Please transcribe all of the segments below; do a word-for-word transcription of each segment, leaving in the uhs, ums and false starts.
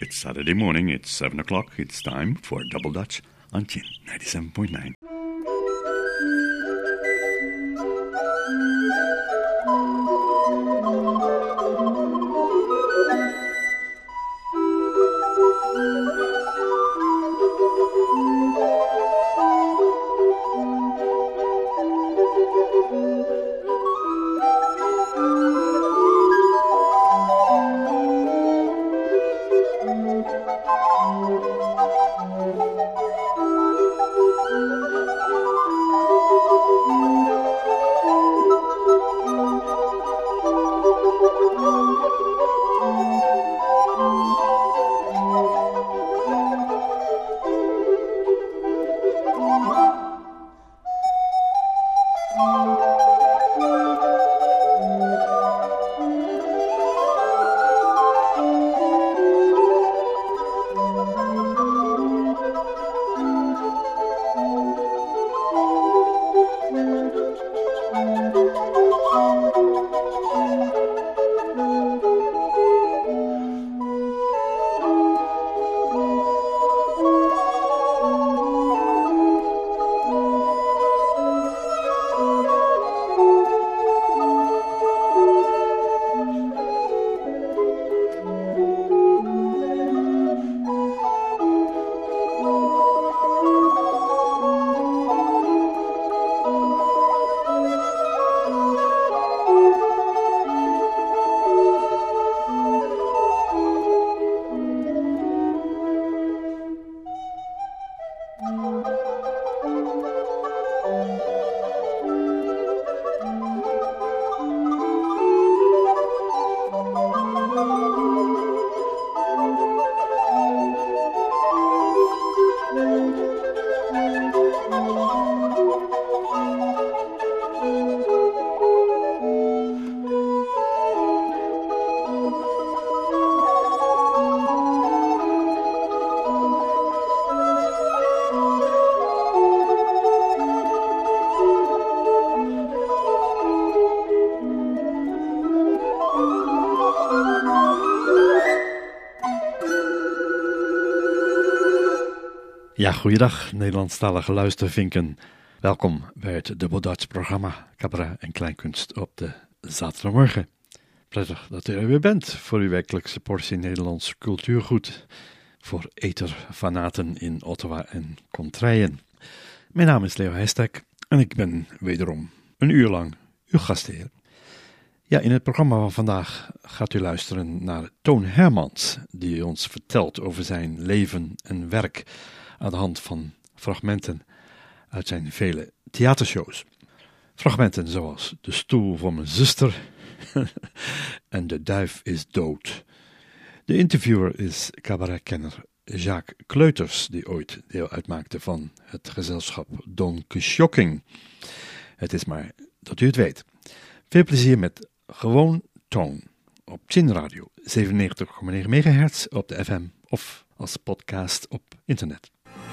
It's Saturday morning, it's seven o'clock, it's time for Double Dutch on Chin ninety-seven point nine. Ja, goeiedag Nederlandstalige luistervinken. Welkom bij het Double Dutch programma Cabaret en Kleinkunst op de zaterdagmorgen. Prettig dat u er weer bent voor uw wekelijkse portie Nederlands cultuurgoed. Voor eterfanaten in Ottawa en Contraien. Mijn naam is Leo Heijstek en ik ben wederom een uur lang uw gastheer. Ja, in het programma van vandaag gaat u luisteren naar Toon Hermans, die ons vertelt over zijn leven en werk aan de hand van fragmenten uit zijn vele theatershows. Fragmenten zoals De stoel voor mijn zuster en De duif is dood. De interviewer is cabaretkenner Jacques Kleuters, die ooit deel uitmaakte van het gezelschap Don Shocking. Het is maar dat u het weet. Veel plezier met Gewoon Toon op Chin Radio zevenennegentig komma negen megahertz op de F M of als podcast op internet.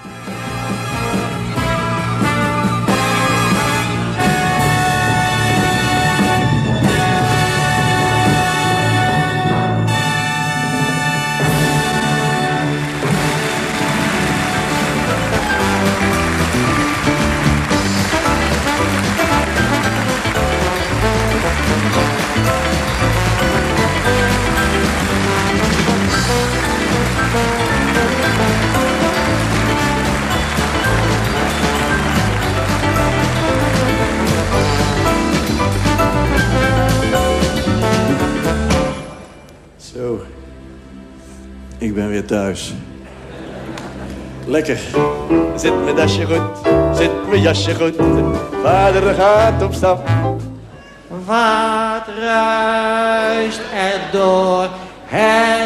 Zo, ik ben weer thuis. Lekker. Zit mijn dasje goed, zit mijn jasje goed. Vader gaat op stap. Wat ruist er door het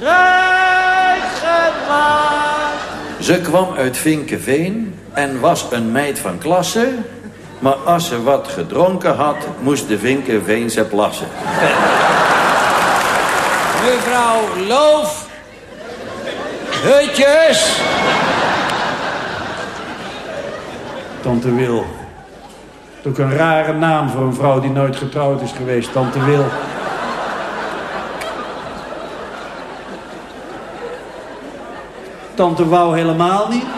struisgewas? Ze kwam uit Vinkeveen en was een meid van klasse. Maar als ze wat gedronken had, moest de Vinkeveense plassen. Mevrouw Loof. Hutjes. Tante Wil. Ook een rare naam voor een vrouw die nooit getrouwd is geweest. Tante Wil. Tante wou helemaal niet.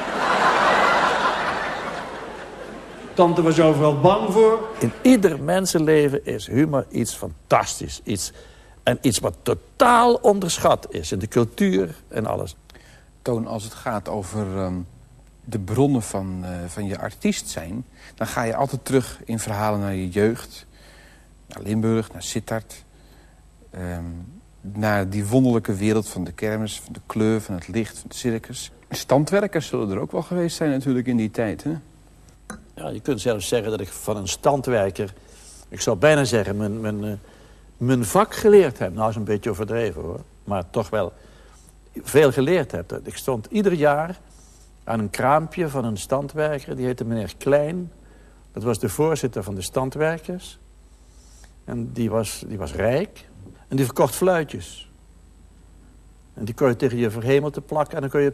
Tante was overal bang voor. In ieder mensenleven is humor iets fantastisch. Iets, en iets wat totaal onderschat is in de cultuur en alles. Toon, als het gaat over um, de bronnen van, uh, van je artiest zijn... dan ga je altijd terug in verhalen naar je jeugd. Naar Limburg, naar Sittard. Um, naar die wonderlijke wereld van de kermis, van de kleur, van het licht, van het circus. Standwerkers zullen er ook wel geweest zijn natuurlijk in die tijd, hè? Ja, je kunt zelfs zeggen dat ik van een standwerker... ik zou bijna zeggen, mijn, mijn, uh, mijn vak geleerd heb. Nou, is een beetje overdreven, hoor. Maar toch wel veel geleerd heb. Ik stond ieder jaar aan een kraampje van een standwerker. Die heette meneer Klein. Dat was de voorzitter van de standwerkers. En die was, die was rijk. En die verkocht fluitjes. En die kon je tegen je verhemelte plakken. En dan kon je...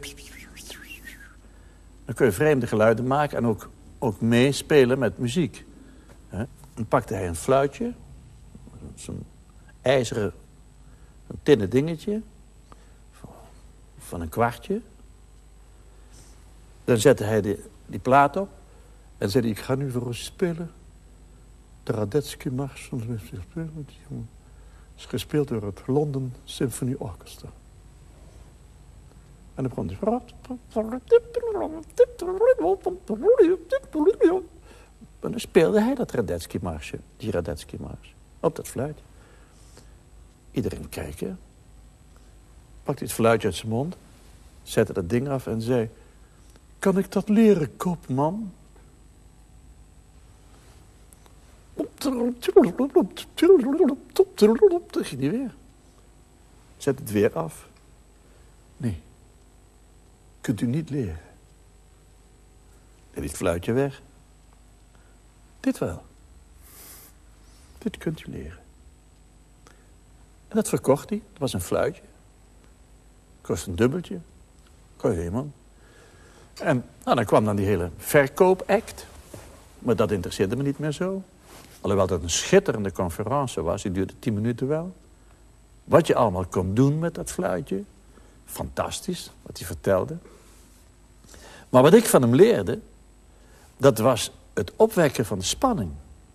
dan kun je vreemde geluiden maken. En ook, ook meespelen met muziek. Dan pakte hij een fluitje. Zo'n ijzeren... een tinnen dingetje. Van een kwartje. Dan zette hij die, die plaat op. En zei hij, ik ga nu voor ons spelen. De Radetzky Mars. Is gespeeld door het London Symphony Orchestra. En dan begon hij... En dan speelde hij dat Radetzky Marsje. Die Radetzky Mars. Op dat fluitje. Iedereen kijken. Pakte het fluitje uit zijn mond. Zette dat ding af en zei... Kan ik dat leren, koopman? Dan ging hij weer. Zet het weer af. Nee. Kunt u niet leren. Hij liet het fluitje weg. Dit wel. Dit kunt u leren. En dat verkocht hij. Het was een fluitje. Kost een dubbeltje. Kon je man. En nou, dan kwam dan die hele verkoopact. Maar dat interesseerde me niet meer zo. Alhoewel dat een schitterende conferentie was. Die duurde tien minuten wel. Wat je allemaal kon doen met dat fluitje. Fantastisch, wat hij vertelde. Maar wat ik van hem leerde... dat was het opwekken van de spanning.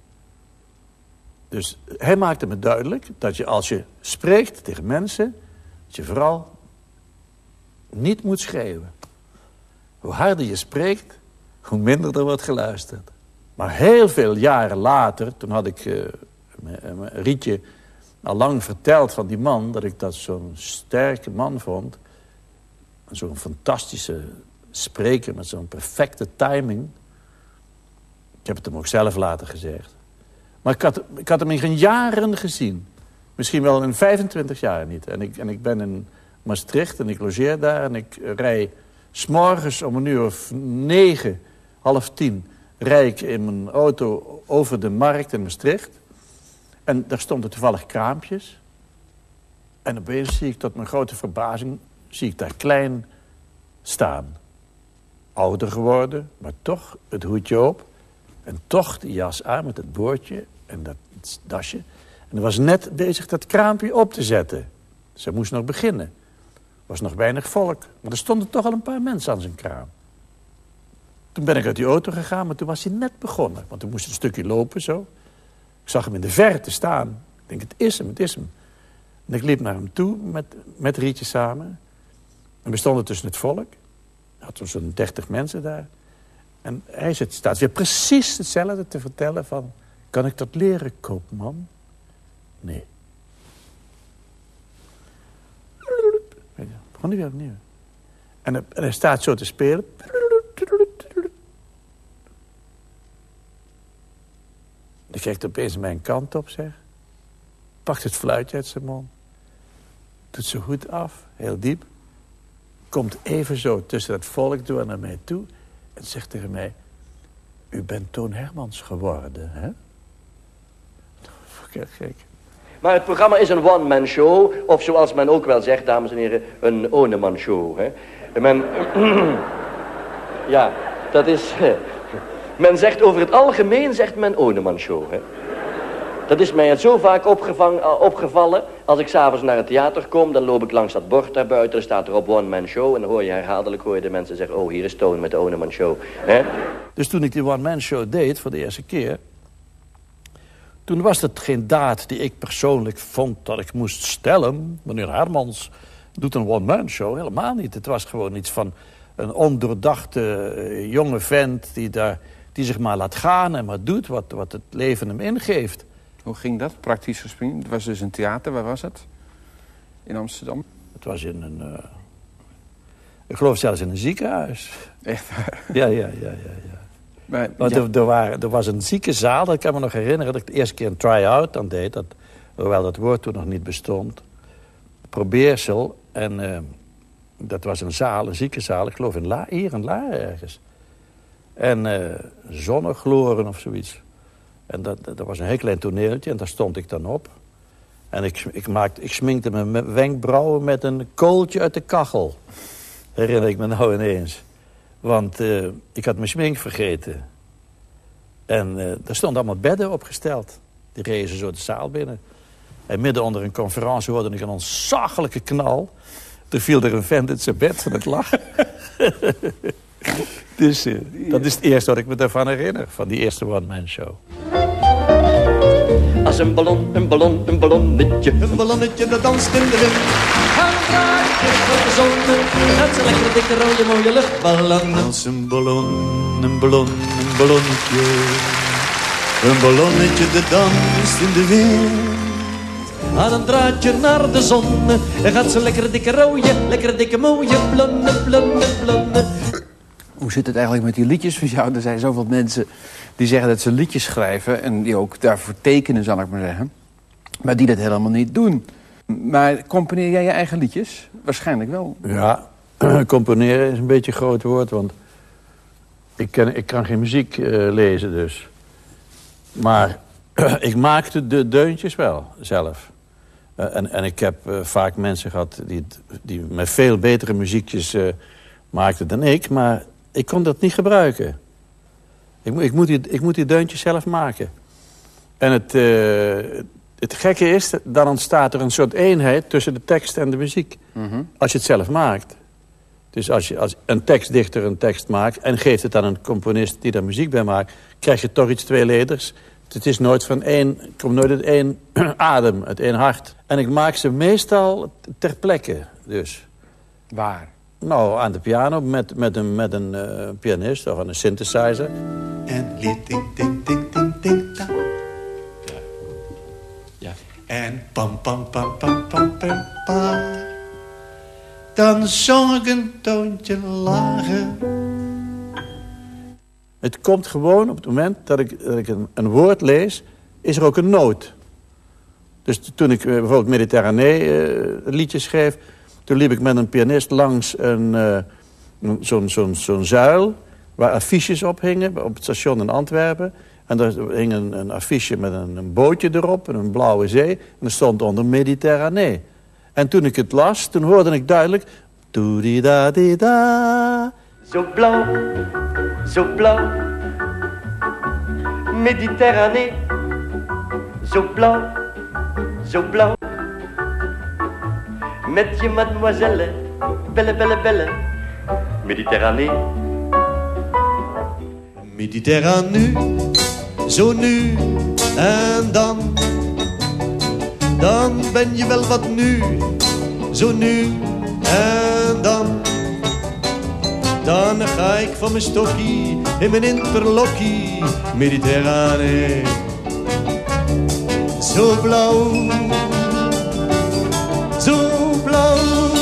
Dus hij maakte me duidelijk... dat je als je spreekt tegen mensen... dat je vooral niet moet schreeuwen. Hoe harder je spreekt... hoe minder er wordt geluisterd. Maar heel veel jaren later... toen had ik uh, Rietje al lang verteld van die man... dat ik dat zo'n sterke man vond. Zo'n fantastische spreker met zo'n perfecte timing. Ik heb het hem ook zelf later gezegd. Maar ik had, ik had hem in geen jaren gezien. Misschien wel in vijfentwintig jaar niet. En ik, en ik ben in Maastricht en ik logeer daar... en ik rij 's morgens om een uur of negen, half tien... rijd ik in mijn auto over de markt in Maastricht. En daar stonden toevallig kraampjes. En opeens zie ik tot mijn grote verbazing... zie ik daar Klein staan. Ouder geworden, maar toch het hoedje op. En toch de jas aan met het boordje en dat dasje. En hij was net bezig dat kraampje op te zetten. Ze moest nog beginnen. Er was nog weinig volk. Maar er stonden toch al een paar mensen aan zijn kraam. Toen ben ik uit die auto gegaan, maar toen was hij net begonnen. Want toen moest hij een stukje lopen, zo. Ik zag hem in de verte staan. Ik denk, het is hem, het is hem. En ik liep naar hem toe met, met Rietje samen. En we stonden tussen het volk. Er hadden zo'n dertig mensen daar. En hij zit, staat weer precies hetzelfde te vertellen van... Kan ik dat leren, koopman? Nee. Begon hij weer opnieuw. En, en hij staat zo te spelen. Dan kijkt opeens mijn kant op, zeg. Pakt het fluitje uit zijn mond. Doet zijn hoed af, heel diep. Komt even zo tussen het volk door naar mij toe. En zegt tegen mij... U bent Toon Hermans geworden, hè? Verkeerd gek. Maar het programma is een one-man show. Of zoals men ook wel zegt, dames en heren, een one-man show. Hè? Men... ja, dat is... Men zegt over het algemeen, zegt men one-man show. Hè? Dat is mij zo vaak opgevang, opgevallen. Als ik s'avonds naar het theater kom, dan loop ik langs dat bord daar buiten. Er staat erop One Man Show. En dan hoor je herhaaldelijk hoor je de mensen zeggen... oh, hier is Toon met de One Man Show. He? Dus toen ik die One Man Show deed voor de eerste keer... toen was het geen daad die ik persoonlijk vond dat ik moest stellen. Meneer Hermans doet een One Man Show. Helemaal niet. Het was gewoon iets van een ondoordachte uh, jonge vent... Die, daar, die zich maar laat gaan en maar doet wat, wat het leven hem ingeeft. Hoe ging dat, praktisch gesproken? Het was dus een theater, waar was het? In Amsterdam? Het was in een... Uh, ik geloof zelfs in een ziekenhuis. Echt waar? Ja, ja, ja, ja. ja. Maar, Want ja. er, er, waren, er was een ziekenzaal, ik kan me nog herinneren... dat ik de eerste keer een try-out dan deed... Dat, hoewel dat woord toen nog niet bestond. Probeersel. En uh, dat was een zaal, een ziekenzaal. Ik geloof in La, hier in Laren ergens. En uh, zonnegloren of zoiets. En dat, dat was een heel klein toneeltje en daar stond ik dan op. En ik, ik, maakte, ik sminkte mijn wenkbrauwen met een kooltje uit de kachel. Herinner ik me nou ineens. Want uh, ik had mijn smink vergeten. En uh, er stonden allemaal bedden opgesteld. Die rezen zo de zaal binnen. En midden onder een conferentie hoorde ik een ontzaglijke knal. Toen viel er een vent uit zijn bed van het lachen. Dus uh, dat is het eerste wat ik me daarvan herinner. Van die eerste one-man-show. Als een ballon, een ballon, een ballonnetje. Een ballonnetje dat danst in de wind. Een draadje voor de zon. Dat zijn lekkere dikke rode mooie luchtballonnen. Als een ballon, een ballon, een ballonnetje. Een ballonnetje dat danst in de wind. Aan een draadje naar de zon. En gaat ze lekkere dikke rode, lekkere dikke mooie blonnen, blonnen, blonnen. Hoe zit het eigenlijk met die liedjes van jou? Er zijn zoveel mensen die zeggen dat ze liedjes schrijven... en die ook daarvoor tekenen, zal ik maar zeggen. Maar die dat helemaal niet doen. Maar componeer jij je eigen liedjes? Waarschijnlijk wel. Ja, componeren is een beetje een groot woord, want... ik, ken, ik kan geen muziek uh, lezen dus. Maar ik maakte de deuntjes wel, zelf. Uh, en, en ik heb uh, vaak mensen gehad die, die met veel betere muziekjes uh, maakten dan ik... maar ik kon dat niet gebruiken. Ik, ik, moet, die, ik moet die deuntjes zelf maken. En het, uh, het gekke is, dan ontstaat er een soort eenheid tussen de tekst en de muziek. Mm-hmm. Als je het zelf maakt. Dus als je als een tekstdichter een tekst maakt... en geeft het aan een componist die daar muziek bij maakt... krijg je toch iets tweeleders. Het is nooit van één, komt nooit uit één adem, uit één hart. En ik maak ze meestal ter plekke, dus. Waar? Nou, aan de piano, met, met een, met een uh, pianist of een synthesizer. En lied, ting, ting, ting, ting, ting, ta. Ja. Ja. En pam, pam, pam, pam, pam, pam, pa. Dan zong ik een toontje lager. Het komt gewoon op het moment dat ik, dat ik een, een woord lees, is er ook een noot. Dus toen ik uh, bijvoorbeeld Mediterranee uh, liedjes schreef... toen liep ik met een pianist langs een, uh, zo'n, zo'n, zo'n zuil... waar affiches op hingen, op het station in Antwerpen. En daar hing een, een affiche met een, een bootje erop, en een blauwe zee. En er stond onder Mediterranee. En toen ik het las, toen hoorde ik duidelijk... Toedi-da-di-da. Zo blauw, zo blauw. Mediterranee. Zo blauw, zo blauw. Met je mademoiselle, belle, belle, belle. Mediterranee. Mediterranee, zo nu en dan. Dan ben je wel wat nu, zo nu en dan. Dan ga ik van mijn stokkie in mijn interlokkie. Mediterranee, zo blauw, zo blauw.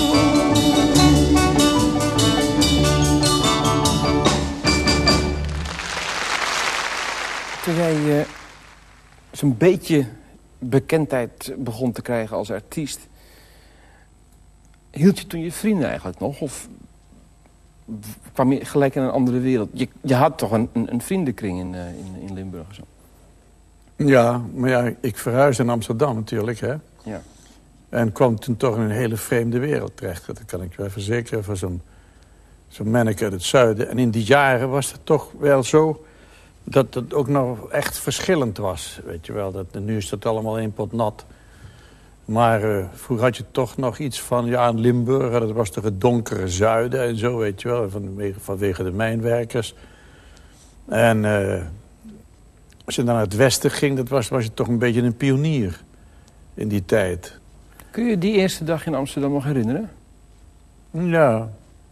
Toen jij uh, zo'n beetje bekendheid begon te krijgen als artiest... hield je toen je vrienden eigenlijk nog? Of kwam je gelijk in een andere wereld? Je, je had toch een, een, een vriendenkring in, uh, in, in Limburg of zo? Ja, maar ja, ik verhuisde in Amsterdam natuurlijk, hè. Ja. En kwam toen toch in een hele vreemde wereld terecht. Dat kan ik wel verzekeren, voor zo'n zo'n manneke uit het zuiden. En in die jaren was het toch wel zo... dat het ook nog echt verschillend was, weet je wel. Dat, nu is het allemaal één pot nat. Maar uh, vroeger had je toch nog iets van, ja, in Limburg, dat was toch het donkere zuiden en zo, weet je wel, vanwege, vanwege de mijnwerkers. En uh, als je dan naar het westen ging, dat was, was je toch een beetje een pionier in die tijd. Kun je die eerste dag in Amsterdam nog herinneren? Ja.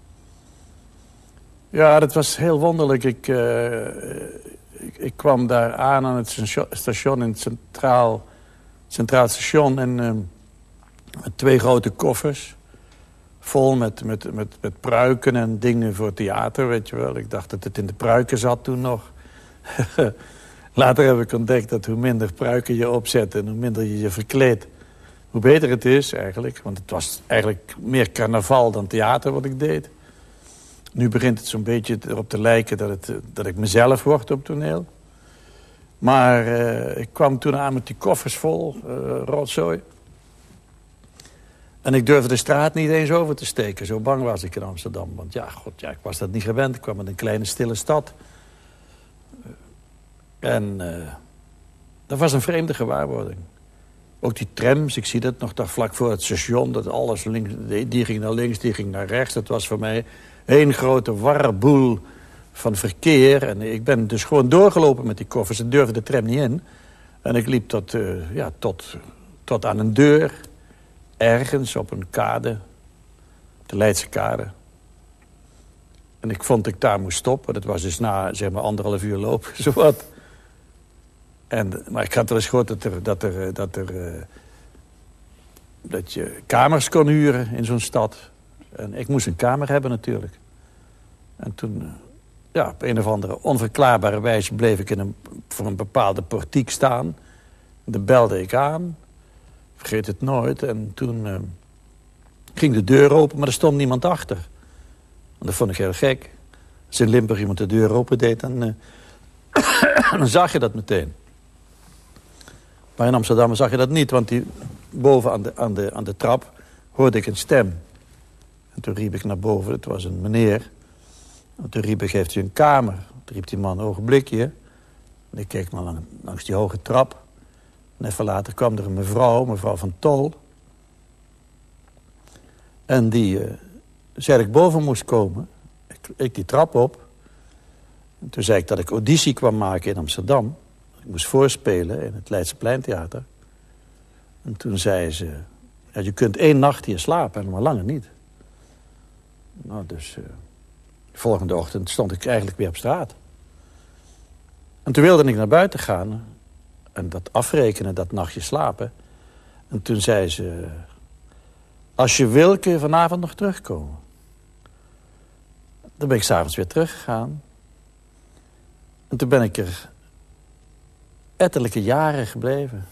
Ja, dat was heel wonderlijk. Ik, uh, ik, ik kwam daar aan aan het station in het centraal, centraal station. En uh, met twee grote koffers. Vol met, met, met, met pruiken en dingen voor theater, weet je wel. Ik dacht dat het in de pruiken zat toen nog. Later heb ik ontdekt dat hoe minder pruiken je opzet en hoe minder je je verkleedt, hoe beter het is eigenlijk. Want het was eigenlijk meer carnaval dan theater wat ik deed. Nu begint het zo'n beetje erop te lijken dat, het, dat ik mezelf word op toneel. Maar uh, ik kwam toen aan met die koffers vol, uh, rotzooi. En ik durfde de straat niet eens over te steken. Zo bang was ik in Amsterdam. Want ja, god, ja, ik was dat niet gewend. Ik kwam uit een kleine, stille stad. En uh, dat was een vreemde gewaarwording. Ook die trams, ik zie dat nog daar vlak voor het station. Dat alles links, die ging naar links, die ging naar rechts. Dat was voor mij één grote warboel van verkeer. En ik ben dus gewoon doorgelopen met die koffers. Ik durfde de tram niet in. En ik liep tot, uh, ja, tot, tot aan een deur. Ergens op een kade. De Leidse kade. En ik vond dat ik daar moest stoppen. Dat was dus na, zeg maar, anderhalf uur lopen. Zowat. En, maar ik had wel eens gehoord dat er, dat, er, dat, er, uh, dat je kamers kon huren in zo'n stad. En ik moest een kamer hebben natuurlijk. En toen, uh, ja, op een of andere onverklaarbare wijze bleef ik in een, voor een bepaalde portiek staan. Daar belde ik aan. Vergeet het nooit. En toen uh, ging de deur open, maar er stond niemand achter. En dat vond ik heel gek. Als in Limburg iemand de deur open deed, dan, uh, dan zag je dat meteen. Maar in Amsterdam zag je dat niet, want die, boven aan de, aan, de, aan de trap hoorde ik een stem. En toen riep ik naar boven, het was een meneer. En toen riep ik, heeft u een kamer? Toen riep die man, ogenblikje. En ik keek maar lang, langs die hoge trap. En even later kwam er een mevrouw, mevrouw van Tol. En die uh, zei dat ik boven moest komen. Ik, ik die trap op. En toen zei ik dat ik auditie kwam maken in Amsterdam. Ik moest voorspelen in het Leidse Pleintheater. En toen zei ze, ja, je kunt één nacht hier slapen, maar langer niet. Nou, dus uh, de volgende ochtend stond ik eigenlijk weer op straat. En toen wilde ik naar buiten gaan en dat afrekenen, dat nachtje slapen. En toen zei ze, als je wil kun je vanavond nog terugkomen. Dan ben ik 's avonds weer teruggegaan. En toen ben ik er ettelijke jaren gebleven.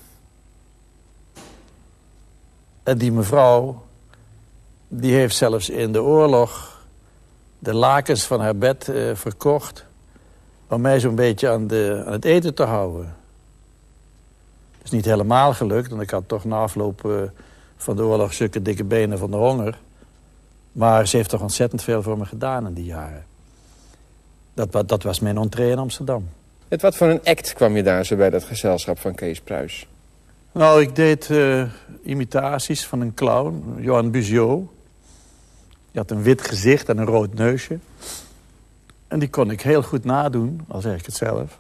En die mevrouw, die heeft zelfs in de oorlog de lakens van haar bed uh, verkocht om mij zo'n beetje aan, de, aan het eten te houden. Dat is niet helemaal gelukt, want ik had toch na afloop uh, van de oorlog zulke dikke benen van de honger. Maar ze heeft toch ontzettend veel voor me gedaan in die jaren. Dat, dat was mijn entree in Amsterdam. Met wat voor een act kwam je daar zo bij dat gezelschap van Kees Pruis? Nou, ik deed uh, imitaties van een clown, Johan Buziot. Die had een wit gezicht en een rood neusje. En die kon ik heel goed nadoen, al zeg ik het zelf.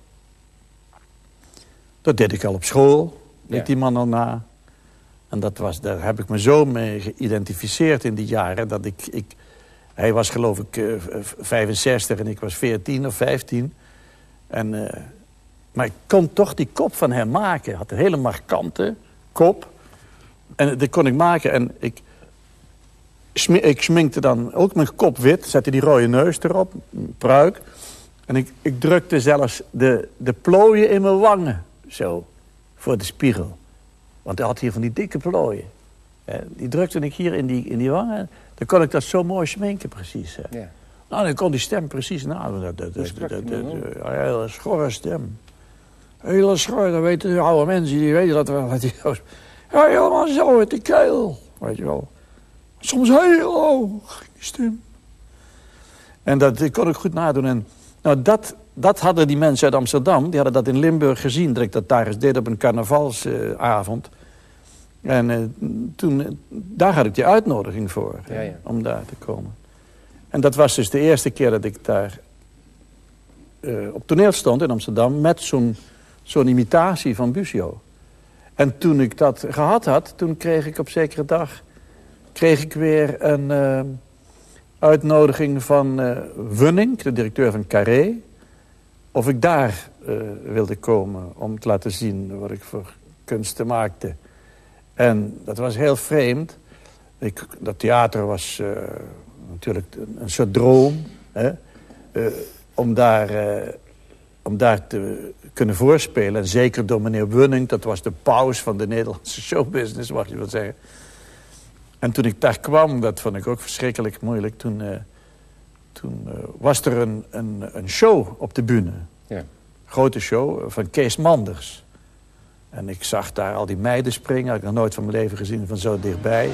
Dat deed ik al op school, deed ja. die man al na. En dat was, daar heb ik me zo mee geïdentificeerd in die jaren. Dat ik, ik, hij was geloof ik uh, vijfenzestig en ik was veertien of vijftien. En, uh, maar ik kon toch die kop van hem maken. Hij had een hele markante kop. En dat kon ik maken. En ik, ik sminkte dan ook mijn kop wit. Zette die rode neus erop. Een pruik. En ik, ik drukte zelfs de, de plooien in mijn wangen. Zo. Voor de spiegel. Want hij had hier van die dikke plooien. Die drukte ik hier in die, in die wangen. Dan kon ik dat zo mooi sminken precies. Ja. Nou, dan kon die stem precies nadoen. Dat, dat, dat, dat, dat, dat, een hele schorre stem. Hele schor, dan weten de oude mensen, die weten dat wel. Die, ja, helemaal zo met die keel. Weet je wel. Soms heel hoog, die stem. En dat, dat kon ik goed nadoen. En nou, dat, dat hadden die mensen uit Amsterdam, die hadden dat in Limburg gezien, dat ik dat daar eens deed op een carnavalsavond. Uh, en uh, toen, uh, daar had ik die uitnodiging voor, ja, ja. om daar te komen. En dat was dus de eerste keer dat ik daar uh, op toneel stond in Amsterdam met zo'n zo'n imitatie van Busio. En toen ik dat gehad had, toen kreeg ik op zekere dag kreeg ik weer een uh, uitnodiging van uh, Wunning, de directeur van Carré, of ik daar uh, wilde komen om te laten zien wat ik voor kunsten maakte. En dat was heel vreemd. Ik, dat theater was uh, natuurlijk een, een soort droom. Hè? Uh, om, daar, uh, om daar te kunnen voorspelen. En zeker door meneer Wunning, dat was de paus van de Nederlandse showbusiness, mag je wel zeggen. En toen ik daar kwam, dat vond ik ook verschrikkelijk moeilijk. Toen, uh, toen uh, was er een, een, een show op de bühne. Ja. Grote show van Kees Manders. En ik zag daar al die meiden springen. Had ik nog nooit van mijn leven gezien, van zo dichtbij.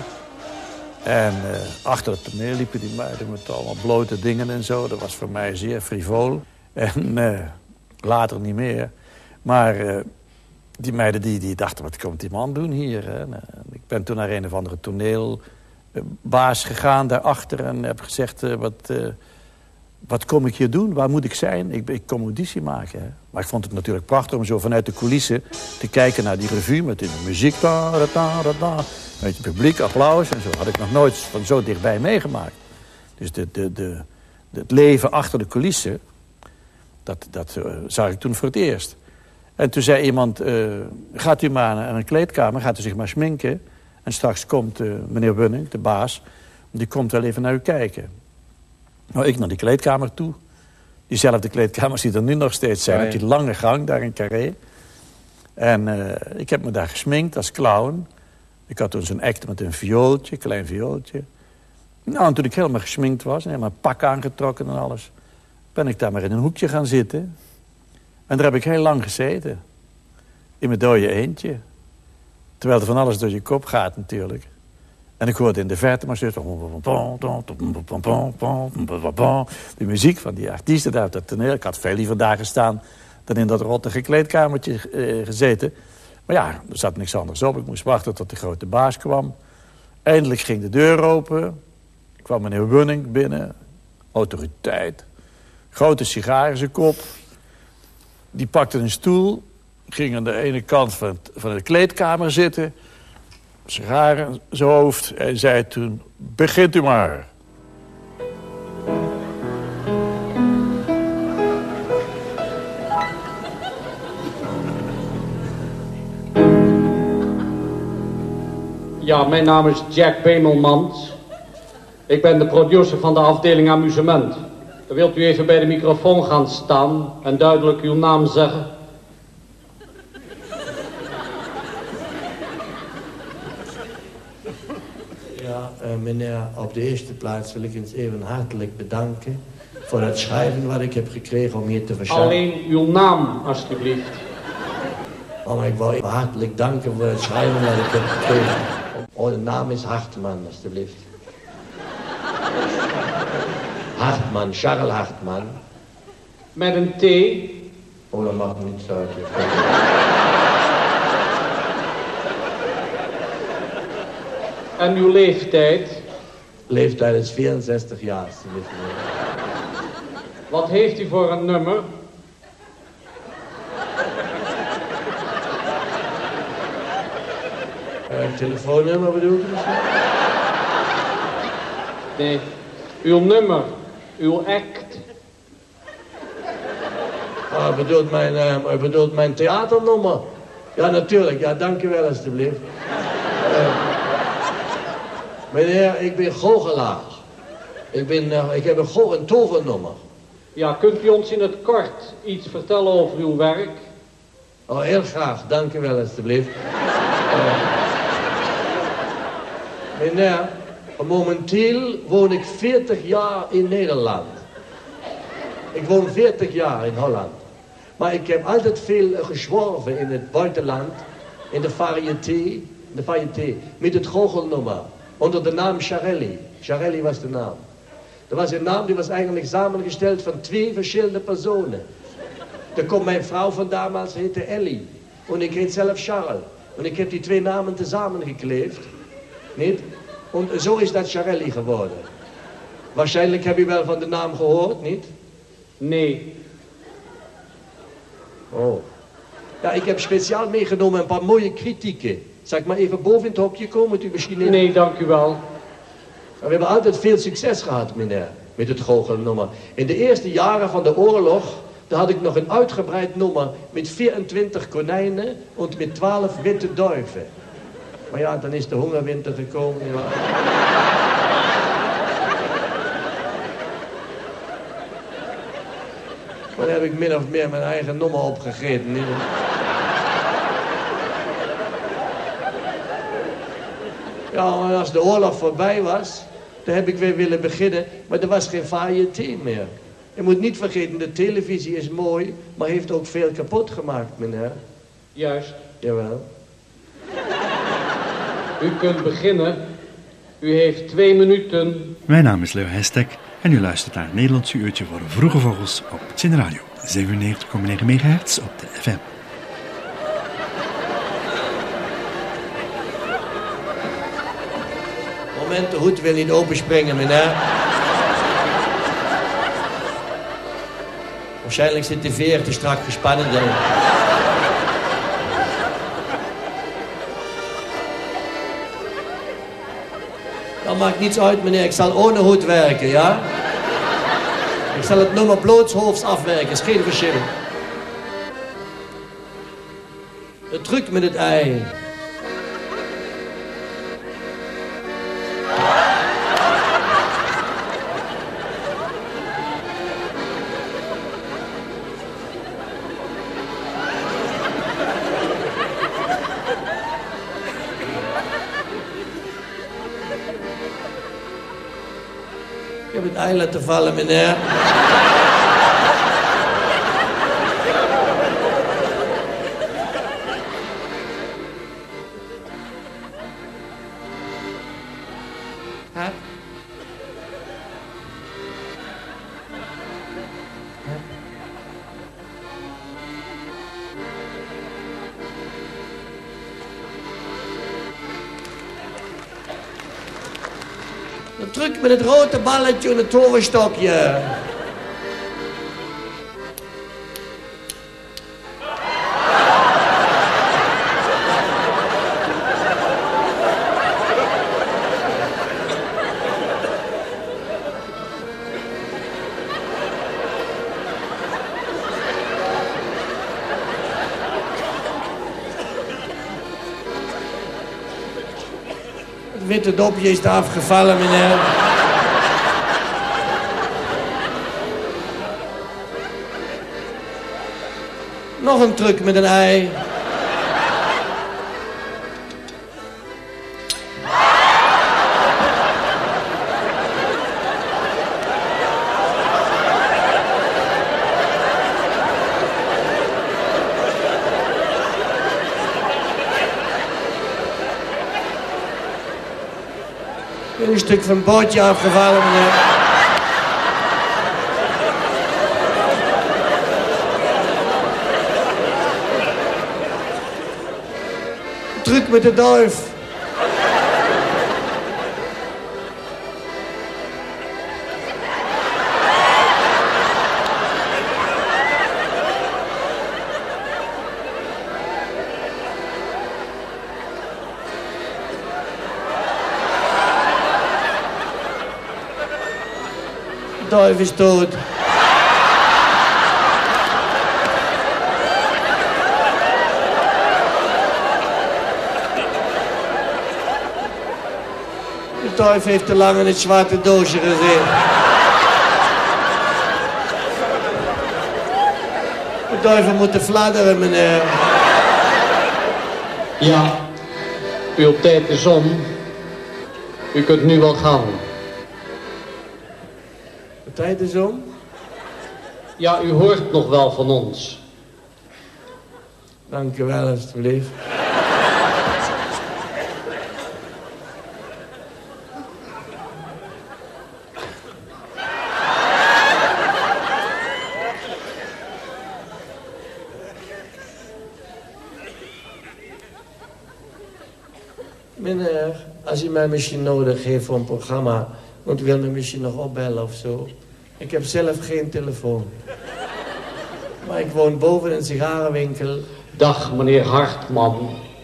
En uh, achter het toneel liepen die meiden met allemaal blote dingen en zo. Dat was voor mij zeer frivol. En uh, later niet meer. Maar uh, die meiden die, die dachten, wat komt die man doen hier? Hè? En, uh, ik ben toen naar een of andere toneelbaas gegaan daarachter. En heb gezegd, uh, wat, uh, wat kom ik hier doen? Waar moet ik zijn? Ik, ik kom auditie maken. Hè? Maar ik vond het natuurlijk prachtig om zo vanuit de coulissen te kijken naar die revue met de muziek. Da, da, da, da, da. Met het publiek, applaus en zo. Had ik nog nooit van zo dichtbij meegemaakt. Dus de, de, de, de, het leven achter de coulissen, dat, dat uh, zag ik toen voor het eerst. En toen zei iemand, uh, gaat u maar naar een kleedkamer, gaat u zich maar schminken. En straks komt uh, meneer Wunning, de baas, die komt wel even naar u kijken. Nou, ik naar die kleedkamer toe. Diezelfde kleedkamers die er nu nog steeds zijn. Oh, ja. Op die lange gang daar in Carré. En uh, ik heb me daar gesminkt als clown. Ik had toen zo'n act met een viooltje, klein viooltje. Nou, en toen ik helemaal gesminkt was en helemaal pak aangetrokken en alles, ben ik daar maar in een hoekje gaan zitten. En daar heb ik heel lang gezeten. In mijn dode eentje. Terwijl er van alles door je kop gaat natuurlijk. En ik hoorde in de verte maar zo, de muziek van die artiesten daar op dat toneel. Ik had veel liever daar gestaan dan in dat rottige kleedkamertje uh, gezeten. Maar ja, er zat niks anders op. Ik moest wachten tot de grote baas kwam. Eindelijk ging de deur open. Kwam meneer Wunning binnen. Autoriteit. Grote sigaar in zijn kop. Die pakte een stoel. Ging aan de ene kant van, het, van de kleedkamer zitten. Sigaar in zijn hoofd. En zei toen, begint u maar. Ja, mijn naam is Jack Bemelmans. Ik ben de producer van de afdeling amusement. Dan wilt u even bij de microfoon gaan staan en duidelijk uw naam zeggen? Ja, uh, meneer, op de eerste plaats wil ik eens even hartelijk bedanken voor het schrijven wat ik heb gekregen om hier te verschijnen. Alleen uw naam, alstublieft. Oh, maar ik wil even hartelijk danken voor het schrijven wat ik heb gekregen. Oh, de naam is Hartman, alstublieft. Hartman, Charles Hartman. Met een T? Oh, dat mag niet zo. En uw leeftijd? Leeftijd is vierenzestig jaar, alstublieft. Wat heeft u voor een nummer? Een telefoonnummer bedoel je misschien? Nee, uw nummer, uw act. Ah, bedoelt mijn, uh, bedoelt mijn theaternummer? Ja, natuurlijk. Ja, dank u wel, alstublieft. Uh, meneer, ik ben goochelaar. Ik, ben, uh, ik heb een, go een tovernummer. Ja, kunt u ons in het kort iets vertellen over uw werk? Oh, heel graag. Dank u wel, alstublieft. Uh, meneer, momenteel woon ik veertig jaar in Nederland. Ik woon veertig jaar in Holland. Maar ik heb altijd veel gezworven in het buitenland, in de variété, de variété, met het goochelnummer, onder de naam Charelli. Charelli was de naam. Dat was een naam die was eigenlijk samengesteld van twee verschillende personen. Daar komt mijn vrouw vandaan, maar ze heette Ellie. En ik heet zelf Charles. En ik heb die twee namen tezamen gekleefd. Niet? En zo is dat Charelli geworden. Waarschijnlijk heb je wel van de naam gehoord, niet? Nee. Oh. Ja, ik heb speciaal meegenomen een paar mooie kritieken. Zal ik maar even boven in het hokje komen? Met u misschien in... Nee, dank u wel. We hebben altijd veel succes gehad, meneer, met het goochelnummer. In de eerste jaren van de oorlog, daar had ik nog een uitgebreid nummer met vierentwintig konijnen en met twaalf witte duiven. Maar ja, dan is de hongerwinter gekomen. Ja. Maar dan heb ik min of meer mijn eigen nummer opgegeten. Niet? Ja, maar als de oorlog voorbij was, dan heb ik weer willen beginnen. Maar er was geen variété meer. Je moet niet vergeten, de televisie is mooi, maar heeft ook veel kapot gemaakt, meneer. Juist. Jawel. U kunt beginnen. U heeft twee minuten. Mijn naam is Leo Hestek en u luistert naar het Nederlandse uurtje voor Vroege Vogels op Zin Radio. zevenennegentig komma negen megahertz op de F M. Moment, de hoed wil niet openspringen, meneer. Waarschijnlijk zit de veer te strak gespannen, denk ik. Dat maakt niets uit, meneer. Ik zal ohne hoed werken, ja? Ik zal het nummer blootshoofds afwerken, is geen verschil. De truc met het ei. Ik heb het ei laten vallen, meneer. Huh? De truc met het rode balletje en het toverstokje. Het witte dopje is eraf gevallen, meneer. Nog een truc met een ei. Een stuk van het bootje afgevallen, meneer. Truc met de duif. De duif is dood. De duif heeft te lang in het zwarte doosje gezeten. De duiven moeten fladderen, meneer. Ja, uw tijd is om. U kunt nu wel gaan. De tijd is om. Ja, u hoort nog wel van ons. Dank u wel, alstublieft. Meneer, als u mij misschien nodig heeft voor een programma... want u wil me misschien nog opbellen of zo. Ik heb zelf geen telefoon. Maar ik woon boven een sigarenwinkel. Dag, meneer Hartman.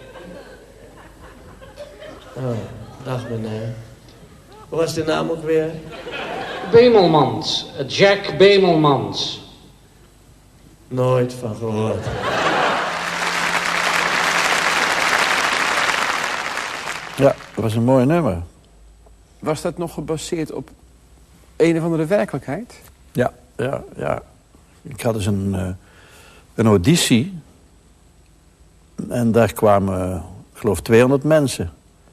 Oh, dag, meneer. Hoe was de naam ook weer? Bemelmans. Jack Bemelmans. Nooit van gehoord. Ja, dat was een mooi nummer. Was dat nog gebaseerd op een of andere werkelijkheid? Ja, ja, ja. Ik had dus een, uh, een auditie. En daar kwamen, uh, ik geloof, tweehonderd mensen.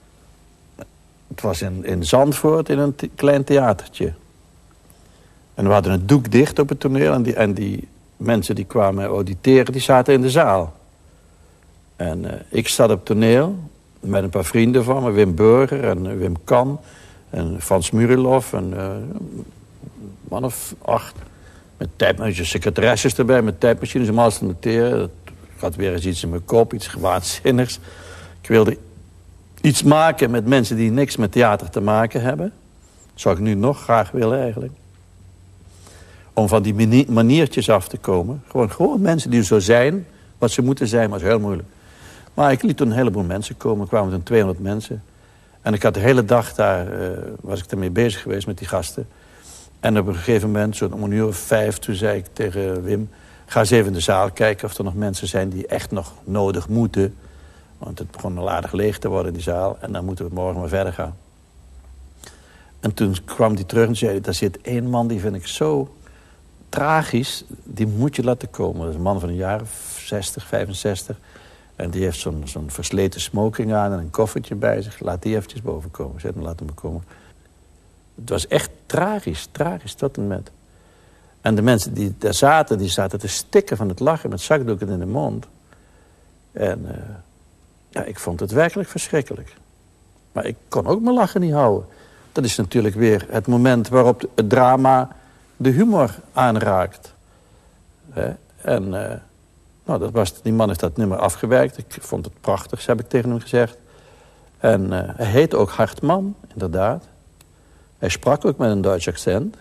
Het was in, in Zandvoort in een klein theatertje. En we hadden het doek dicht op het toneel. En die, en die mensen die kwamen auditeren, die zaten in de zaal. En uh, ik zat op het toneel met een paar vrienden van me. Wim Burger en uh, Wim Kan. En Frans Murilov. En uh, een man of acht. Met tijdmachines, secretaresses erbij. Met tijdmachines om alles te noteren. Ik had weer eens iets in mijn kop. Iets waanzinnigs. Ik wilde iets maken met mensen die niks met theater te maken hebben. Dat zou ik nu nog graag willen eigenlijk. Om van die maniertjes af te komen. Gewoon, gewoon mensen die zo zijn. Wat ze moeten zijn, was heel moeilijk. Maar ik liet toen een heleboel mensen komen. Er kwamen toen tweehonderd mensen. En ik had de hele dag daar, uh, was ik ermee bezig geweest met die gasten. En op een gegeven moment, zo'n om een uur of vijf, toen zei ik tegen Wim... ga eens even in de zaal kijken of er nog mensen zijn die echt nog nodig moeten. Want het begon al aardig leeg te worden in die zaal. En dan moeten we morgen maar verder gaan. En toen kwam hij terug en zei... daar zit één man, die vind ik zo tragisch. Die moet je laten komen. Dat is een man van een jaar of zestig, vijfenzestig. En die heeft zo'n zo'n versleten smoking aan en een koffertje bij zich. Laat die eventjes boven komen. Zet hem, laat hem komen. Het was echt tragisch, tragisch tot en met. En de mensen die daar zaten, die zaten te stikken van het lachen... met zakdoeken in de mond. En uh, ja, ik vond het werkelijk verschrikkelijk. Maar ik kon ook mijn lachen niet houden. Dat is natuurlijk weer het moment waarop het drama de humor aanraakt. Hè? En uh, nou, dat was, die man heeft dat nummer afgewerkt. Ik vond het prachtig, heb ik tegen hem gezegd. En uh, hij heette ook Hartman, inderdaad. Hij sprak ook met een Duits accent.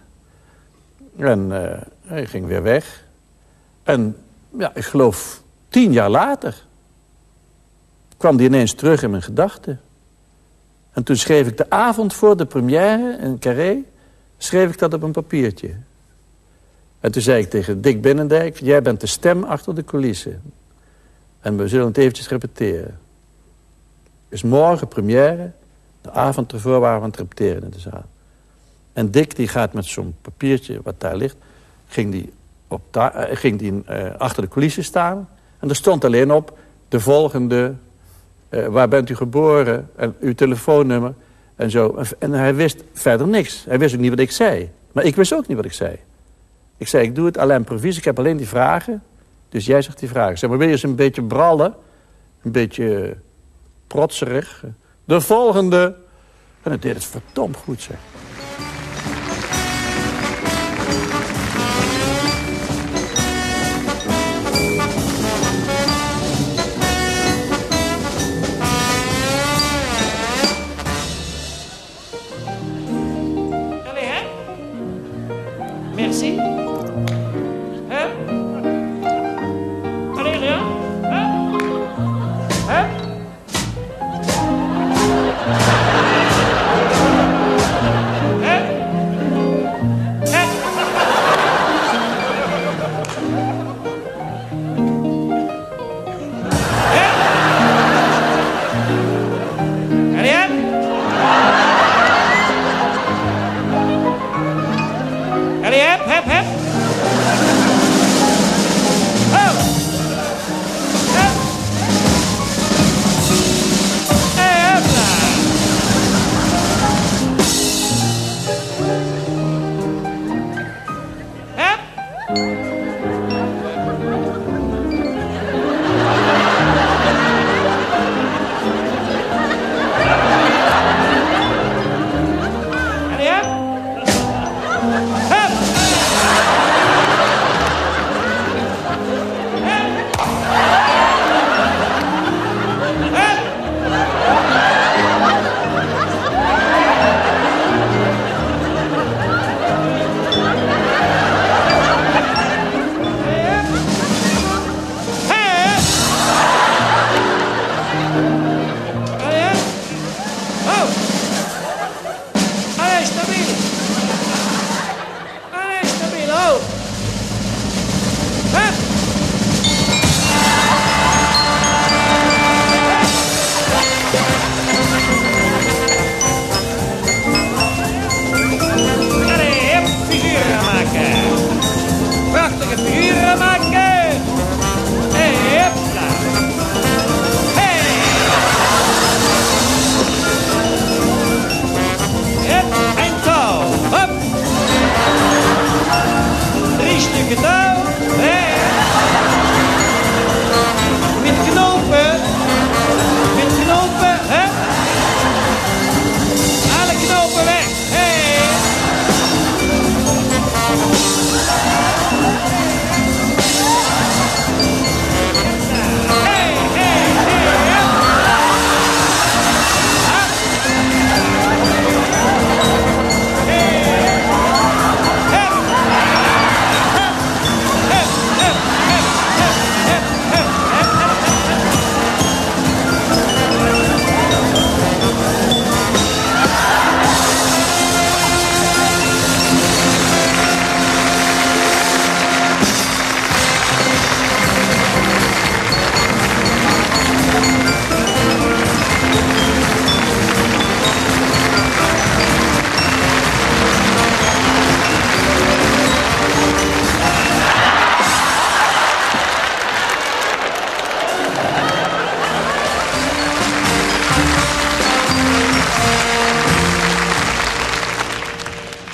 En uh, hij ging weer weg. En ja, ik geloof tien jaar later... kwam die ineens terug in mijn gedachten. En toen schreef ik de avond voor de première in Carré... schreef ik dat op een papiertje. En toen zei ik tegen Dick Binnendijk... jij bent de stem achter de coulissen. En we zullen het eventjes repeteren. Dus morgen première. De avond ervoor waren we aan het repeteren in de zaal. En Dick die gaat met zo'n papiertje wat daar ligt... ging die, op ta- uh, ging die uh, achter de coulissen staan. En er stond alleen op de volgende... Uh, waar bent u geboren? En uw telefoonnummer. En zo. En, en hij wist verder niks. Hij wist ook niet wat ik zei. Maar ik wist ook niet wat ik zei. Ik zei, ik doe het alleen improvies. Ik heb alleen die vragen. Dus jij zegt die vragen. Ik zeg, maar wil je eens een beetje brallen? Een beetje uh, protserig. De volgende. En het deed het verdomd goed, zeg. Merci. Hè? Allez, rien? Hè? Hè? Hè? Hè? Hè? Rien? Allez, hep, hep, hep.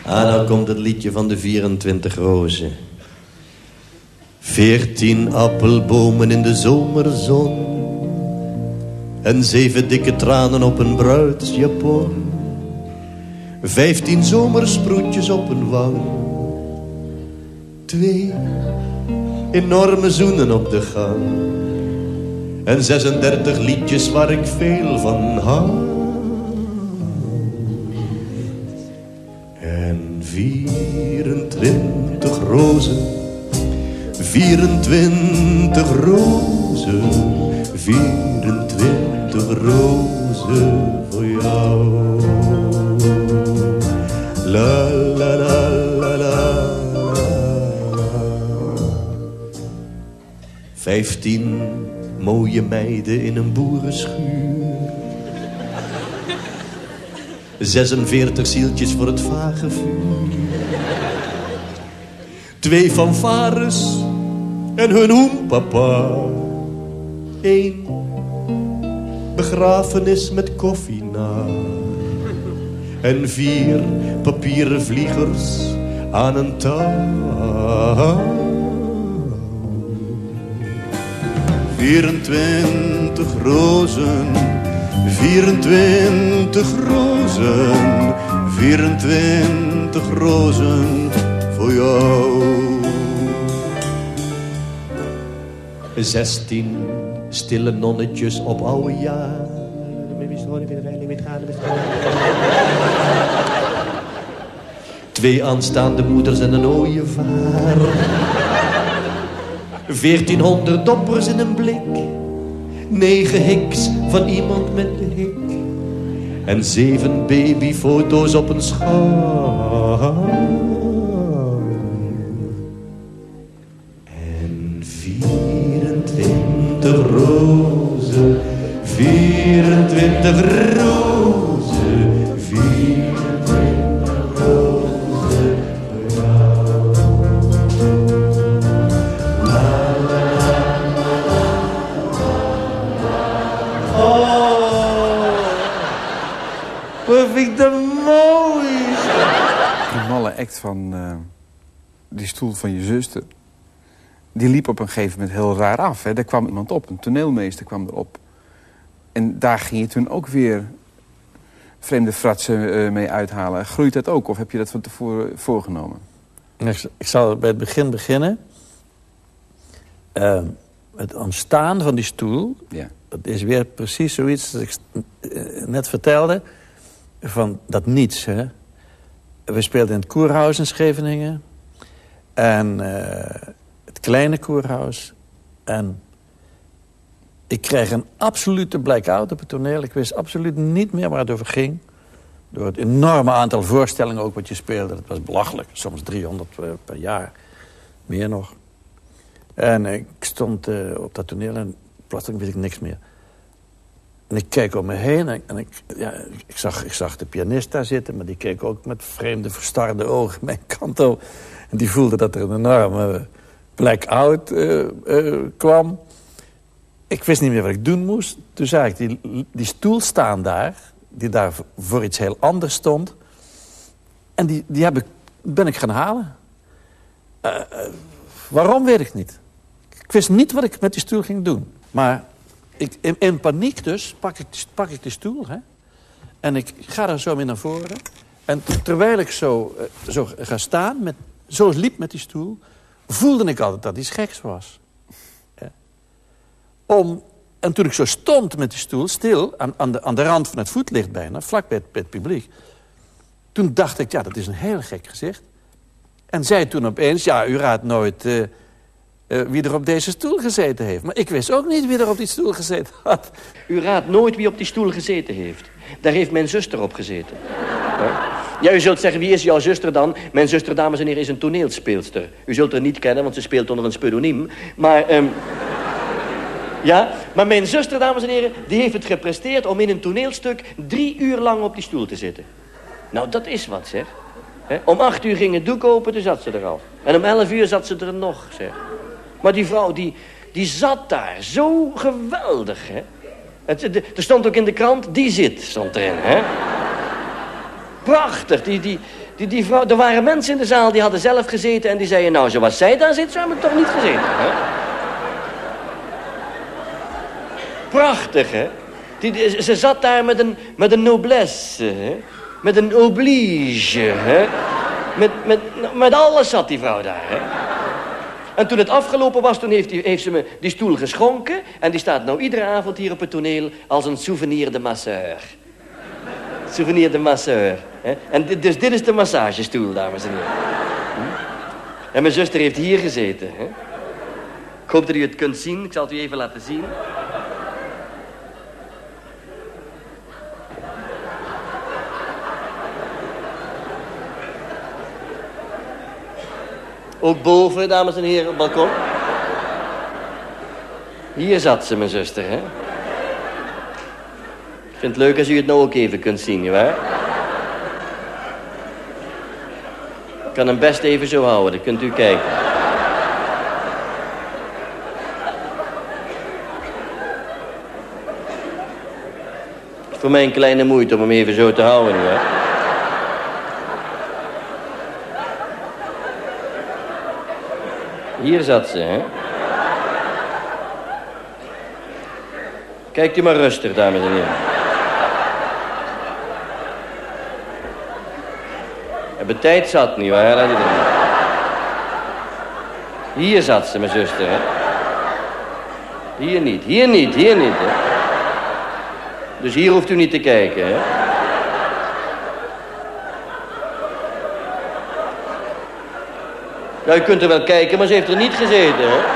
Ah, nou komt het liedje van de vierentwintig rozen. Veertien appelbomen in de zomerzon. En zeven dikke tranen op een bruidsjapon. Vijftien zomersproetjes op een wang. Twee enorme zoenen op de gang. En zesendertig liedjes waar ik veel van hou. En vierentwintig rozen. Vierentwintig rozen. Vierentwintig rozen voor jou. La la la la la. Vijftien mooie meiden in een boerenschuur. Zesenveertig zieltjes voor het vage vuur. Twee fanfares en hun hoempapa. Eén begrafenis met koffie na. En vier papieren vliegers aan een touw. Vierentwintig rozen, vierentwintig rozen, vierentwintig rozen voor jou. Zestien stille nonnetjes op oude jaar. Twee aanstaande moeders en een ooievaar. Veertienhonderd doppers in een blik. Negen hiks van iemand met de hik. En zeven babyfoto's op een schaal. En vierentwintig rozen. Vierentwintig rozen. Vierentwintig rozen voor jou. La, la, la, la, la. Oh, wat vind ik dat mooi. Die malle act van uh, die stoel van je zuster, die liep op een gegeven moment heel raar af. Hè. Daar kwam iemand op, een toneelmeester kwam erop. En daar ging je toen ook weer vreemde fratsen uh, mee uithalen. Groeit dat ook, of heb je dat van tevoren voorgenomen? Ik zal bij het begin beginnen. Uh, het ontstaan van die stoel, ja. Dat is weer precies zoiets dat ik uh, net vertelde. Van dat niets, hè. We speelden in het Koerhuis in Scheveningen. En uh, het kleine Koerhuis. En ik kreeg een absolute blackout op het toneel. Ik wist absoluut niet meer waar het over ging. Door het enorme aantal voorstellingen ook wat je speelde. Dat was belachelijk. Soms driehonderd per jaar. Meer nog. En ik stond uh, op dat toneel en plotseling wist ik niks meer. En ik keek om me heen en, en ik, ja, ik, zag, ik zag de pianist daar zitten, maar die keek ook met vreemde, verstarde ogen mijn kant op. En die voelde dat er een enorme blackout uh, uh, kwam. Ik wist niet meer wat ik doen moest. Toen zag ik die, die stoel staan daar, die daar voor iets heel anders stond. En die, die heb ik, ben ik gaan halen. Uh, uh, waarom, weet ik niet. Ik wist niet wat ik met die stoel ging doen. Maar ik, in, in paniek dus pak ik, pak ik die stoel. Hè? En ik ga daar zo mee naar voren. En terwijl ik zo, uh, zo ga staan, met, zo liep met die stoel, voelde ik altijd dat iets geks was. Ja. Om, en toen ik zo stond met die stoel, stil, aan, aan, de, aan de rand van het voetlicht bijna, vlak bij het, bij het publiek. Toen dacht ik, ja, dat is een heel gek gezicht. En zei toen opeens, ja, u raadt nooit uh, uh, wie er op deze stoel gezeten heeft. Maar ik wist ook niet wie er op die stoel gezeten had. U raadt nooit wie op die stoel gezeten heeft. Daar heeft mijn zuster op gezeten. Ja, u zult zeggen, wie is jouw zuster dan? Mijn zuster, dames en heren, is een toneelspeelster. U zult haar niet kennen, want ze speelt onder een pseudoniem. Maar, um... ja, maar mijn zuster, dames en heren, die heeft het gepresteerd om in een toneelstuk drie uur lang op die stoel te zitten. Nou, dat is wat, zeg. He? Om acht uur ging het doek open, toen zat ze er al. En om elf uur zat ze er nog, zeg. Maar die vrouw, die, die zat daar zo geweldig, hè. Het, de, er stond ook in de krant, die zit, stond erin, hè. Prachtig. Die, die, die, die vrouw, er waren mensen in de zaal die hadden zelf gezeten en die zeiden, nou, zoals zij daar zit, zo heb ik toch niet gezeten. Hè? Prachtig, hè? Die, die, ze zat daar met een, met een noblesse, hè? Met een oblige, hè? Met, met, met alles zat die vrouw daar, hè? En toen het afgelopen was, toen heeft, die, heeft ze me die stoel geschonken. En die staat nou iedere avond hier op het toneel als een souvenir de masseur. Souvenir de masseur. Hè? En dit, dus dit is de massagestoel, dames en heren. Hm? En mijn zuster heeft hier gezeten. Hè? Ik hoop dat u het kunt zien. Ik zal het u even laten zien. Ook boven, dames en heren, op het balkon. Hier zat ze, mijn zuster, hè. Ik vind het leuk als u het nou ook even kunt zien, nietwaar? Ik kan hem best even zo houden, dan kunt u kijken. Het is voor mij een kleine moeite om hem even zo te houden, nietwaar? Hier zat ze, hè. Kijkt u maar rustig, dames en heren. Hebben tijd zat, nietwaar? Laat je er niet. Hier zat ze, mijn zuster, hè. Hier niet, hier niet, hier niet, hè. Dus hier hoeft u niet te kijken, hè. Ja, u kunt er wel kijken, maar ze heeft er niet gezeten, hè.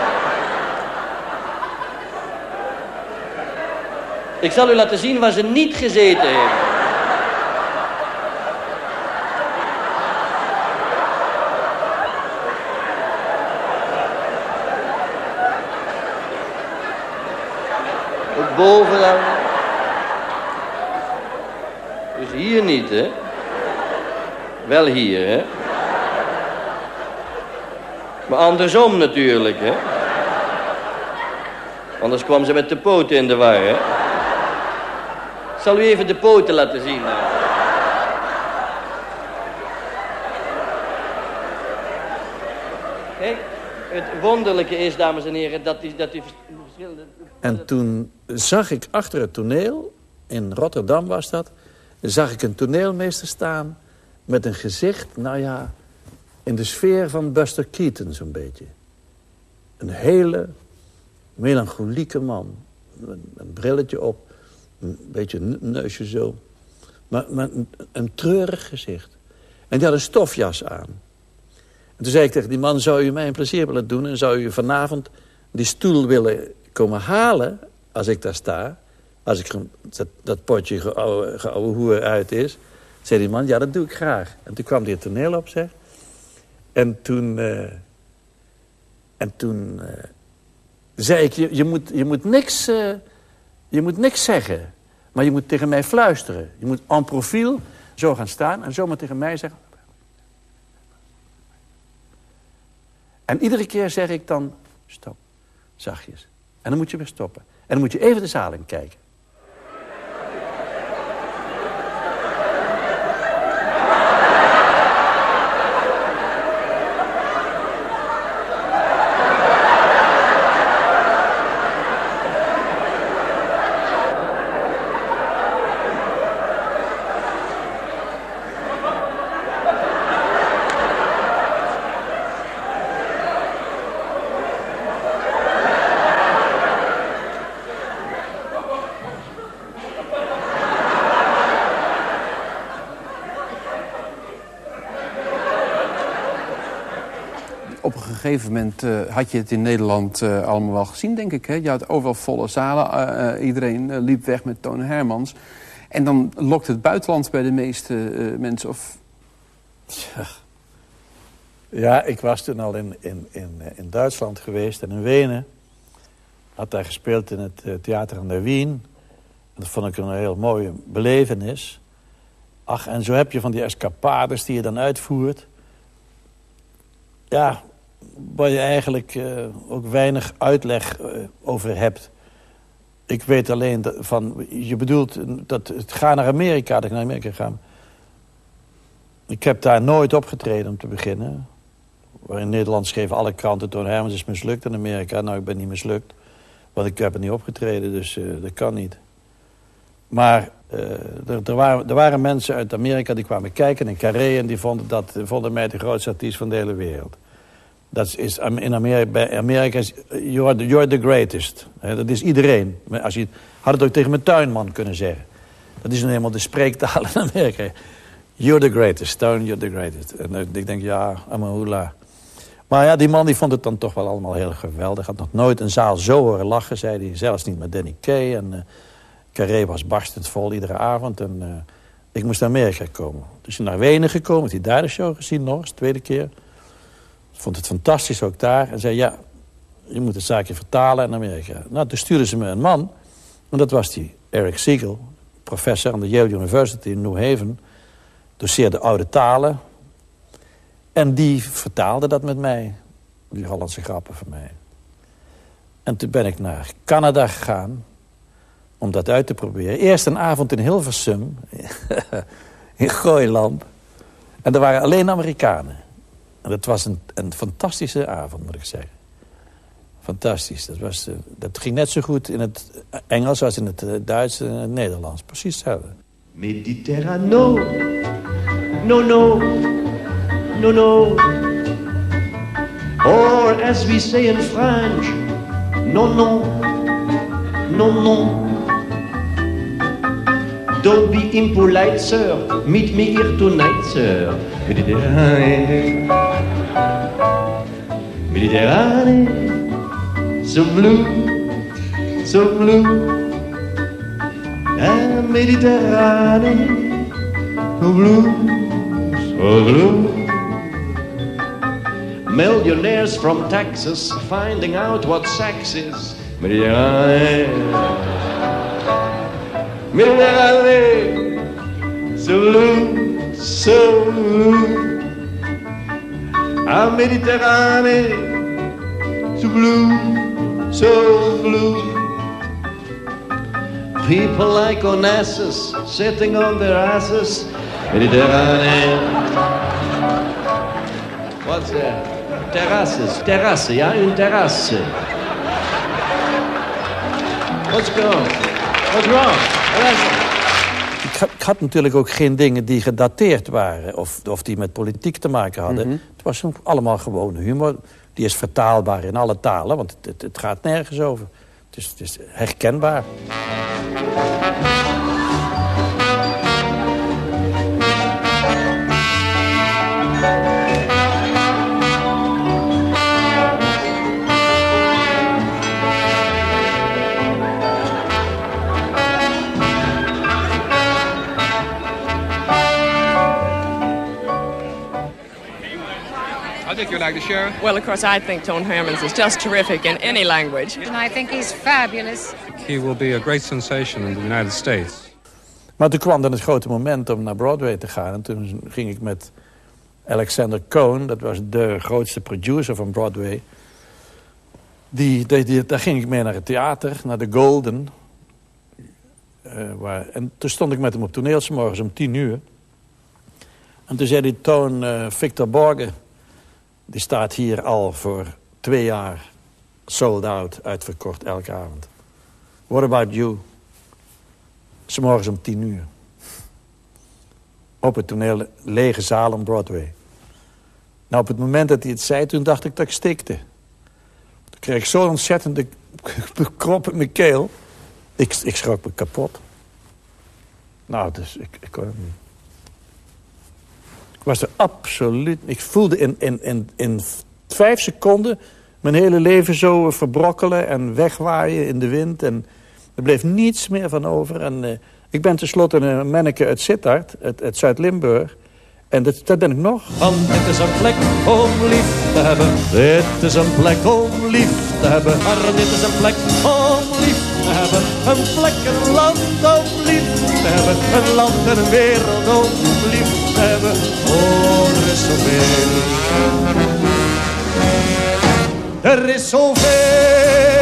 Ik zal u laten zien waar ze niet gezeten heeft. Ook boven dan. Dus hier niet, hè. Wel hier, hè. Maar andersom natuurlijk, hè. Anders kwam ze met de poten in de war, hè. Ik zal u even de poten laten zien. Hè. Kijk, het wonderlijke is, dames en heren, dat die, dat die verschillende... En toen zag ik achter het toneel, in Rotterdam was dat, zag ik een toneelmeester staan met een gezicht, nou ja, in de sfeer van Buster Keaton zo'n beetje. Een hele melancholieke man. Een, een brilletje op, een beetje een neusje zo. Maar, maar een, een treurig gezicht. En die had een stofjas aan. En toen zei ik tegen die man, zou u mij een plezier willen doen en zou u vanavond die stoel willen komen halen als ik daar sta, als ik dat, dat potje geouwe, geouwe hoer uit is. Zei die man, ja, dat doe ik graag. En toen kwam hij het toneel op, zeg. En toen, uh, en toen uh, zei ik, je, je, moet, je, moet niks, uh, je moet niks zeggen. Maar je moet tegen mij fluisteren. Je moet en profiel zo gaan staan en zomaar tegen mij zeggen. En iedere keer zeg ik dan, stop, zachtjes. En dan moet je weer stoppen. En dan moet je even de zaal in kijken. Op een gegeven moment uh, had je het in Nederland uh, allemaal wel gezien, denk ik. Hè? Je had overal volle zalen. Uh, uh, iedereen uh, liep weg met Toon Hermans. En dan lokt het buitenland bij de meeste uh, mensen. Of... Ja. ja, ik was toen al in, in, in, in Duitsland geweest en in Wenen. Had daar gespeeld in het uh, Theater aan der Wien. En dat vond ik een heel mooie belevenis. Ach, en zo heb je van die escapades die je dan uitvoert. Ja, waar je eigenlijk uh, ook weinig uitleg uh, over hebt. Ik weet alleen dat van, je bedoelt dat het gaan naar Amerika, dat ik naar Amerika ga. Ik heb daar nooit opgetreden om te beginnen. In Nederland schreven alle kranten, Toon Hermans is mislukt in Amerika. Nou, ik ben niet mislukt. Want ik heb er niet opgetreden, dus uh, dat kan niet. Maar uh, er, er, waren, er waren mensen uit Amerika die kwamen kijken in Carré... en die vonden, dat, vonden mij de grootste artiest van de hele wereld. Dat is, in Amerika, bij Amerika is you're the, you're the greatest. He, dat is iedereen. Als je, had het ook tegen mijn tuinman kunnen zeggen. Dat is nu eenmaal de spreektaal in Amerika. You're the greatest, Toon, you're the greatest. En ik denk, ja, amahula. Maar ja, die man die vond het dan toch wel allemaal heel geweldig. Had nog nooit een zaal zo horen lachen, zei hij. Zelfs niet met Danny Kaye. En uh, Carré was barstend vol iedere avond. En uh, ik moest naar Amerika komen. Dus naar Wenen gekomen, had hij daar de show gezien nog eens, de tweede keer. Vond het fantastisch ook daar. En zei, ja, je moet het zaakje vertalen in Amerika. Nou, toen stuurden ze me een man. En dat was die Eric Siegel, professor aan de Yale University in New Haven. Doseerde oude talen. En die vertaalde dat met mij. Die Hollandse grappen van mij. En toen ben ik naar Canada gegaan. Om dat uit te proberen. Eerst een avond in Hilversum. In Gooiland. En er waren alleen Amerikanen. En dat was een, een fantastische avond, moet ik zeggen. Fantastisch. Dat, was, uh, dat ging net zo goed in het Engels als in het uh, Duits en het Nederlands. Precies hetzelfde. Mediterrano, no, no, no, no. Or as we say in French, no, no, no, no. Don't be impolite, sir. Meet me here tonight, sir. Mediterrane, Mediterrane, so blue, so blue. Ah, Mediterrane, so blue, so blue. Millionaires from Texas finding out what sex is. Mediterrane, Mediterrane, so blue, so blue. Ah, Mediterrane, so blue, so blue. People like Onassis sitting on their asses. Mediterrane. What's that? Terrasses, terrasse, ja, een terrasse. What's going? What's wrong? What is it? Ik had, ik had natuurlijk ook geen dingen die gedateerd waren. Of, of die met politiek te maken hadden. Mm-hmm. Het was allemaal gewoon humor. Die is vertaalbaar in alle talen. Want het, het, het gaat nergens over. Het is, het is herkenbaar. I think you like the sheriff? Well, of course, I think Toon Hermans is just terrific in any language. And I think he's fabulous. He will be a great sensation in the United States. Maar toen kwam dan het grote moment om naar Broadway te gaan. En toen ging ik met Alexander Cohn, dat was de grootste producer van Broadway. Die, die, die, daar ging ik mee naar het theater, naar de Golden. Uh, waar, en toen stond ik met hem op toneel 's morgens om tien uur. En toen zei hij, Toon, uh, Victor Borge, die staat hier al voor twee jaar sold out, uitverkocht elke avond. What about you? 's morgens om tien uur. Op het toneel, lege zaal om Broadway. Nou, op het moment dat hij het zei, toen dacht ik dat ik stikte. Toen kreeg ik zo'n ontzettende krop in mijn keel. Ik, ik schrok me kapot. Nou, dus ik, ik kon het niet. Ik was er absoluut... Ik voelde in, in, in, in vijf seconden mijn hele leven zo verbrokkelen en wegwaaien in de wind. En er bleef niets meer van over. En uh, ik ben tenslotte een manneke uit Sittard, uit, uit Zuid-Limburg. En dat, dat ben ik nog. Want het is een plek om lief te hebben. Dit is een plek om lief te hebben. Maar dit is een plek om lief te hebben. Een plek, een land om lief te hebben. Een land en een wereld om lief te hebben. Oh, er is zoveel. Er is zoveel.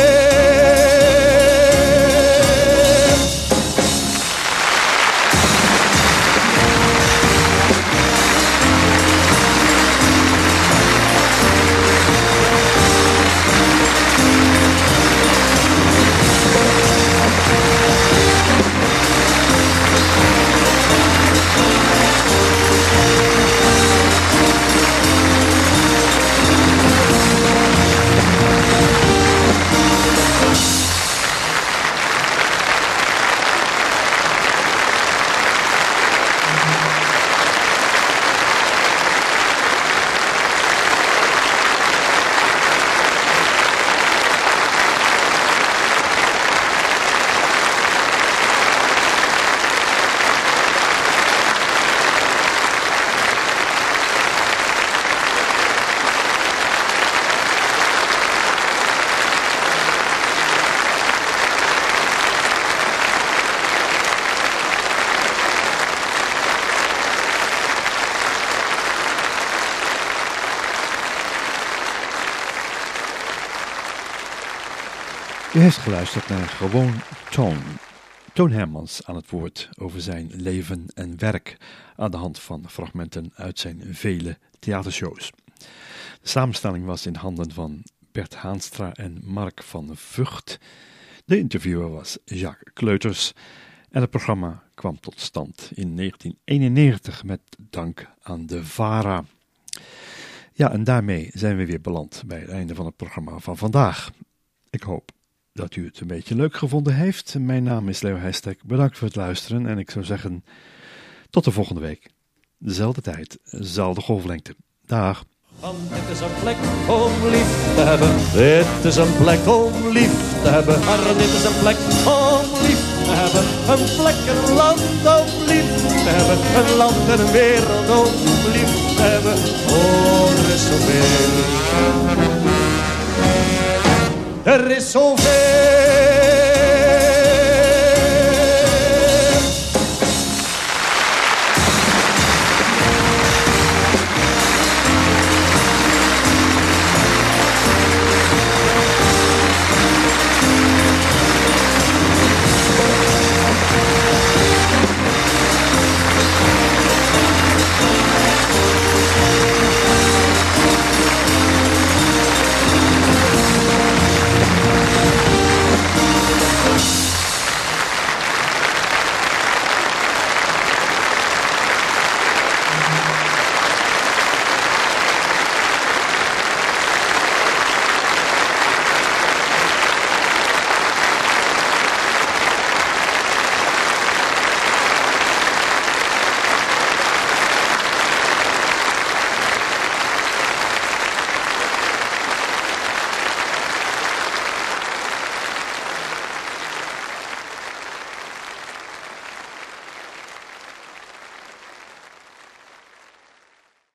heeft geluisterd naar Gewoon Toon. Toon Hermans aan het woord over zijn leven en werk aan de hand van fragmenten uit zijn vele theatershows. De samenstelling was in handen van Bert Haanstra en Mark van Vught. De interviewer was Jacques Kleuters en het programma kwam tot stand in negentien eenennegentig met dank aan de VARA. Ja, en daarmee zijn we weer beland bij het einde van het programma van vandaag. Ik hoop dat u het een beetje leuk gevonden heeft. Mijn naam is Leo Heijstek. Bedankt voor het luisteren en ik zou zeggen tot de volgende week. Dezelfde tijd, dezelfde golflengte. Dag. Want dit is een plek om lief te hebben. Dit is een plek om lief te hebben. Maar dit is een plek om lief te hebben. Een plek, een land om lief te hebben. Een land en een wereld om lief te hebben. Oh, er is zoveel. Er is zoveel.